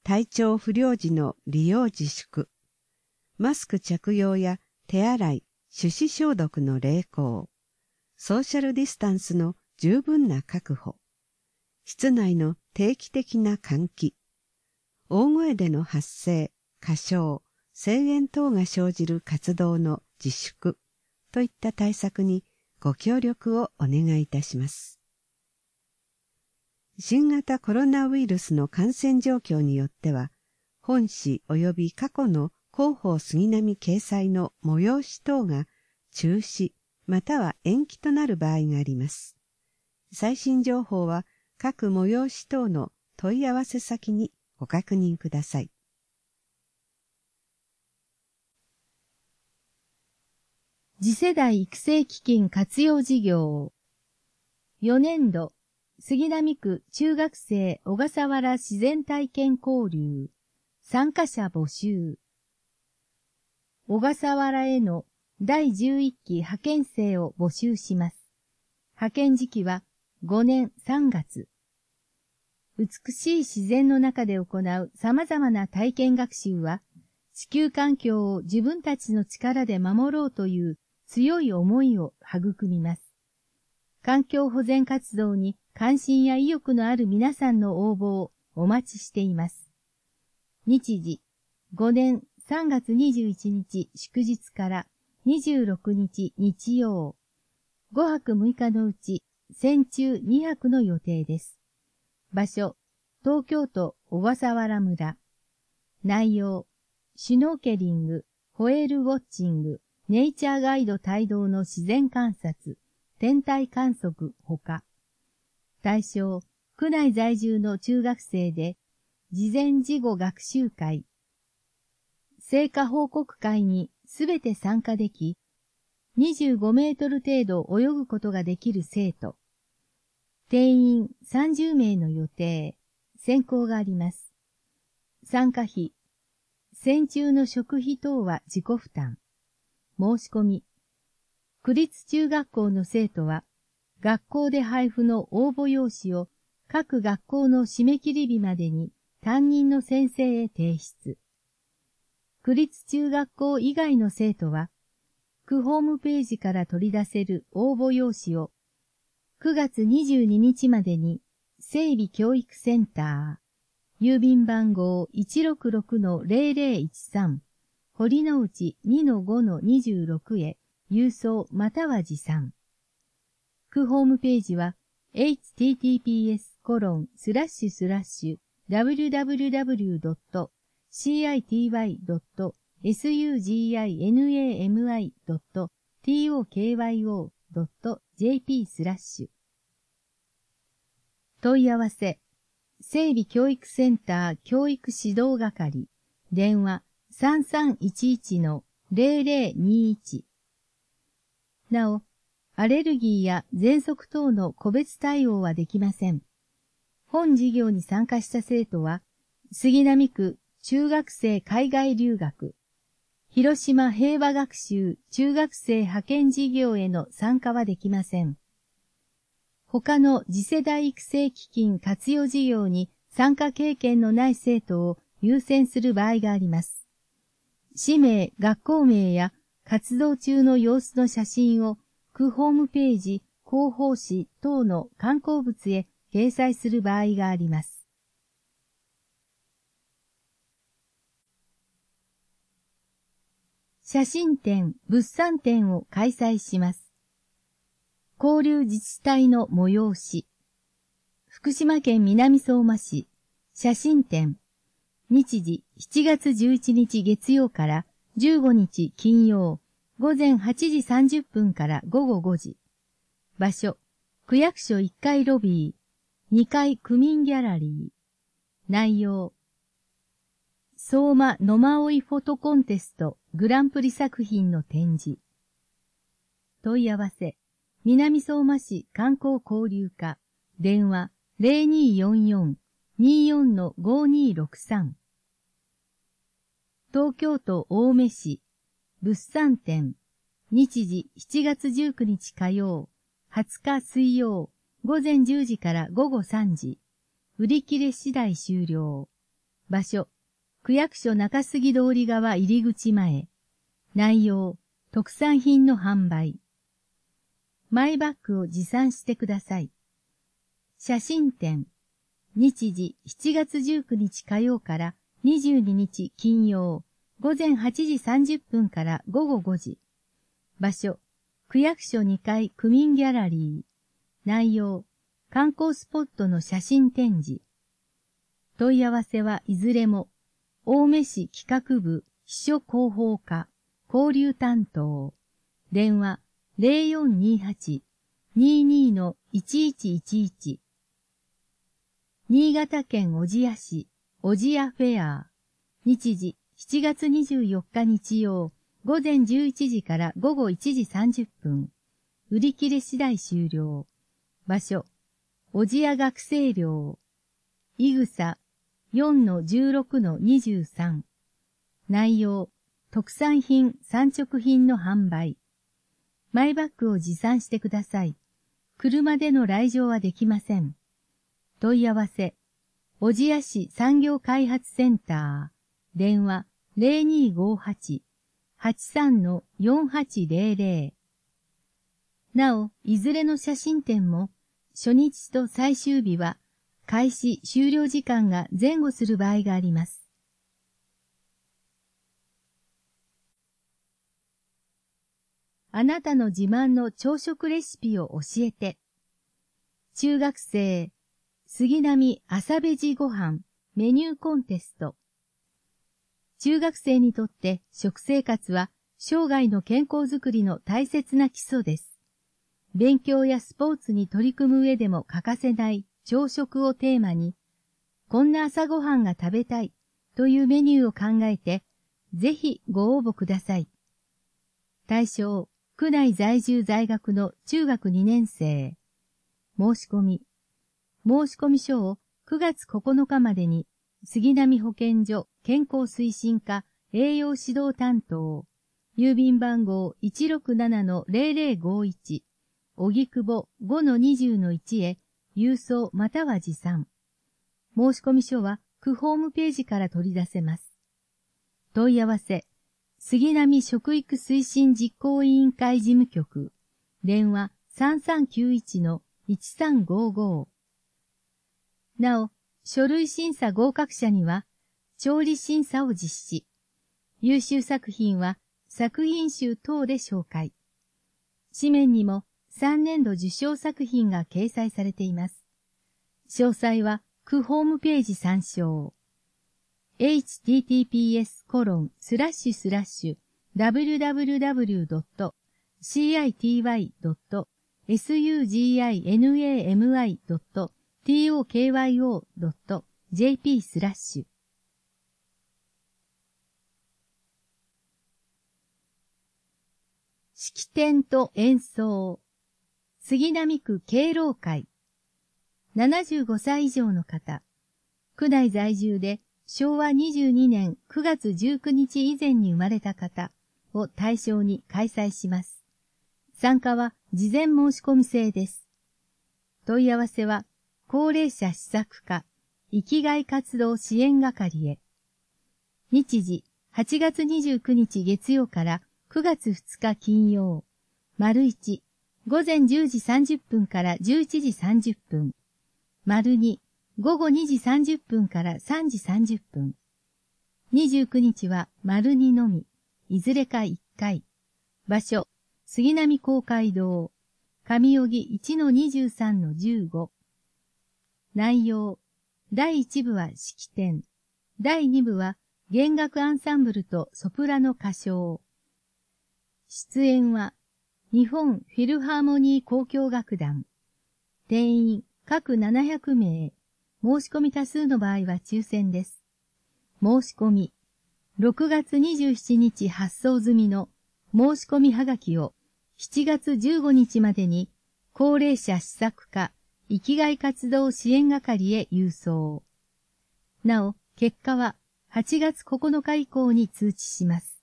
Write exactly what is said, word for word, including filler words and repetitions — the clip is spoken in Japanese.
体調不良時の利用自粛、マスク着用や手洗い、手指消毒の励行、ソーシャルディスタンスの十分な確保、室内の定期的な換気、大声での発声、歌唱、声援等が生じる活動の自粛といった対策にご協力をお願いいたします。新型コロナウイルスの感染状況によっては、本誌及び過去の広報杉並掲載の催し等が中止または延期となる場合があります。最新情報は各催し等の問い合わせ先にご確認ください。 次世代育成基金活用事業。よねん度、杉並区中学生小笠原自然体験交流、参加者募集。小笠原へのだいじゅういっき派遣生を募集します。派遣時期はごねんさんがつ。美しい自然の中で行う様々な体験学習は、地球環境を自分たちの力で守ろうという強い思いを育みます。環境保全活動に関心や意欲のある皆さんの応募をお待ちしています。日時、ごねんさんがつにじゅういちにち祝日からにじゅうろくにち日曜。ごはくむいかのうち、先中にはくの予定です。場所、東京都小笠原村。内容、シュノーケリング、ホエールウォッチング、ネイチャーガイド帯同の自然観察、天体観測ほか。対象、区内在住の中学生で、事前事後学習会、成果報告会にすべて参加でき、にじゅうごメートル程度泳ぐことができる生徒。定員さんじゅうめいの予定、選考があります。参加費、船中の食費等は自己負担。申し込み。区立中学校の生徒は、学校で配布の応募用紙を各学校の締め切り日までに担任の先生へ提出。区立中学校以外の生徒は、区ホームページから取り出せる応募用紙をくがつにじゅうににちまでに整備教育センター、郵便番号 いちろくろくのゼロゼロいちさん、堀之内 にのごのにじゅうろく へ郵送または持参。区ホームページは エイチティーティーピーエスコロンスラッシュスラッシュダブリューダブリューダブリュードットシーアイティーワイドットエスユージーアイエヌエーエムアイドットティーオーケーワイオードットジェーピー スラッシュ。問い合わせ、整備教育センター教育指導係、電話 さんさんいちいちのゼロゼロにいち。なお、アレルギーや喘息等の個別対応はできません。本事業に参加した生徒は、杉並区中学生海外留学、広島平和学習中学生派遣事業への参加はできません。他の次世代育成基金活用事業に参加経験のない生徒を優先する場合があります。氏名、学校名や活動中の様子の写真を区ホームページ、広報誌等の刊行物へ掲載する場合があります。写真展、物産展を開催します。交流自治体の催し。福島県南相馬市、写真展。日時しちがつじゅういちにち月曜からじゅうごにち金曜、ごぜんはちじさんじゅっぷんからごごごじ。場所、区役所いっかいロビー、にかい区民ギャラリー。内容、相馬野馬追フォトコンテストグランプリ作品の展示。問い合わせ、南相馬市観光交流課、電話 ゼロにーよんよん にーよんのごにーろくさん。東京都青梅市、物産展、日時しちがつじゅうくにち火曜、はつか水曜、ごぜんじゅうじからごごさんじ、売り切れ次第終了。 場所、区役所中杉通り側入り口前。内容、特産品の販売。マイバッグを持参してください。写真展。日時しちがつじゅうくにち火曜からにじゅうににち金曜。ごぜんはちじさんじゅっぷんからごごごじ。場所、区役所にかい区民ギャラリー。内容、観光スポットの写真展示。問い合わせはいずれも、青梅市企画部秘書広報課交流担当。電話 ゼロよんにはち にーにー いちいちいちいち。新潟県小千谷市小千谷フェア。日時しちがつにじゅうよっか日曜。午前じゅういちじから午後いちじさんじゅっぷん。売り切れ次第終了。場所、小千谷学生寮。いぐさ よんのじゅうろくのにじゅうさん。内容、特産品、産直品の販売。マイバッグを持参してください。車での来場はできません。問い合わせ、小千谷市産業開発センター。電話 ゼロにーごはち はちさんのよんはちゼロゼロ。なお、いずれの写真展も、初日と最終日は、開始終了時間が前後する場合があります。あなたの自慢の朝食レシピを教えて。中学生、杉並朝ベジご飯メニューコンテスト。中学生にとって食生活は生涯の健康づくりの大切な基礎です。勉強やスポーツに取り組む上でも欠かせない朝食をテーマに、こんな朝ごはんが食べたいというメニューを考えて、ぜひご応募ください。対象、区内在住在学の中学にねん生。申し込み。申し込み書をくがつここのかまでに、杉並保健所健康推進課栄養指導担当、郵便番号 いちろくななのゼロゼロごいち、荻窪 ごのにじゅうのいち へ郵送または持参。申し込み書は区ホームページから取り出せます。問い合わせ、杉並食育推進実行委員会事務局、電話 さんさんきゅういちのいちさんごご。なお、書類審査合格者には、調理審査を実施。優秀作品は作品集等で紹介。紙面にもさんねんど受賞作品が掲載されています。詳細は区ホームページ参照。エイチティーティーピーエスコロンスラッシュスラッシュダブリュダブリュダブリュドットシーアイティーワイドットエスユージーアイエヌエーエムアイドットティーオーケーワイオードットジェーピー スラッシュ。式典と演奏。杉並区敬老会。ななじゅうごさい以上の方。区内在住でしょうわにじゅうにねんくがつじゅうくにち以前に生まれた方を対象に開催します。参加は事前申し込み制です。問い合わせは、高齢者施策課、生きがい活動支援係へ。日時、はちがつにじゅうくにち月曜からくがつふつか金曜。丸一、午前じゅうじさんじゅっぷんからじゅういちじさんじゅっぷん。丸二、午後にじさんじゅっぷんからさんじさんじゅっぷん。にじゅうくにちは丸二のみ、いずれかいっかい。場所、杉並公会堂、上荻 いちのにじゅうさんのじゅうご。内容、だいいち部は式典、だいに部は弦楽アンサンブルとソプラノ歌唱。出演は、日本フィルハーモニー交響楽団。定員、各ななひゃくめい。申し込み多数の場合は抽選です。申し込み、ろくがつにじゅうしちにち発送済みの申し込みはがきをしちがつじゅうごにちまでに高齢者施策課生きがい活動支援係へ郵送。なお、結果ははちがつここのか以降に通知します。